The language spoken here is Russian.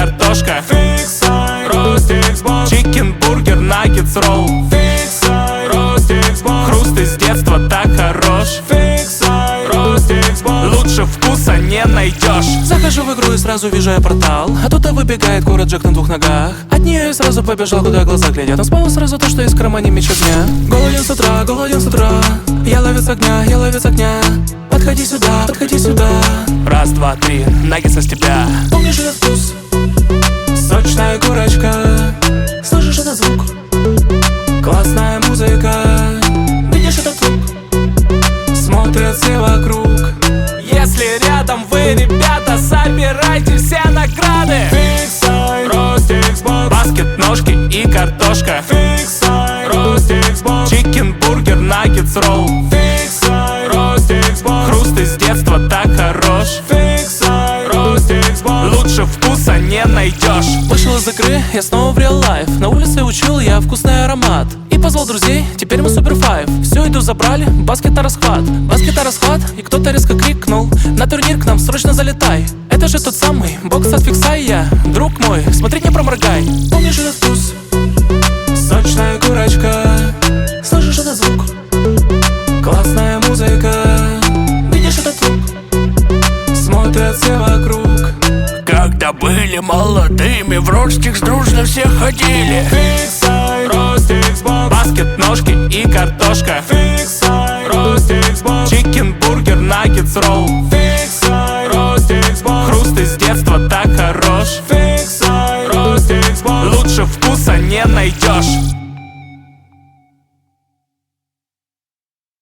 картошка. Фиксай, рост Xbox. Чикен, бургер, наггетс, ролл. Фиксай, рост Xbox. Хруст из детства так хорош. Фиксай, рост Xbox. Лучше вкуса не найдешь. Захожу в игру и сразу вижу я портал. Оттуда выбегает кура Джек на двух ногах. От нее я сразу побежал, куда глаза глядят. Он вспомнил сразу то, что из кармана меч огня. Голоден с утра, голоден с утра. Я ловец огня, я ловец огня. Подходи сюда, подходи сюда. Раз, два, три, наггетса с тебя. Помнишь этот вкус? Сочная курочка. Слышишь этот звук? Классная музыка. Видишь этот лук? Смотрят все вокруг. Если рядом вы, ребята, собирайте все награды. Фиксай, рост Xbox. Баскет, ножки и картошка. Фиксай, рост Xbox. Чикен, бургер, наггетс, ролл. Фиксай, рост Xbox. Хруст из детства так хорош. Фиксай, рост Xbox. Лучше вкуса не найдешь. Вышел из игры, я снова в real life. На улице учил я вкусный аромат. И позвал друзей, теперь мы супер файв. Все, иду забрали, баскет на расхват. Баскет на расхват, и кто-то резко крикнул: на турнир к нам срочно залетай. Это же тот самый бокс от Фиксай я. Друг мой, смотри, не проморгай. Помнишь этот вкус? Сочная курочка. Слышишь этот звук? Классная музыка. Видишь этот лук? Смотрят все вокруг. Когда были молодыми, в Ростикс дружно все ходили. Фиксай, рост Xbox. Баскет, ножки и картошка. Фиксай, рост Xbox. Чикен, бургер, наггетс, ролл. Фиксай, рост Xbox. Хруст из детства так хорош.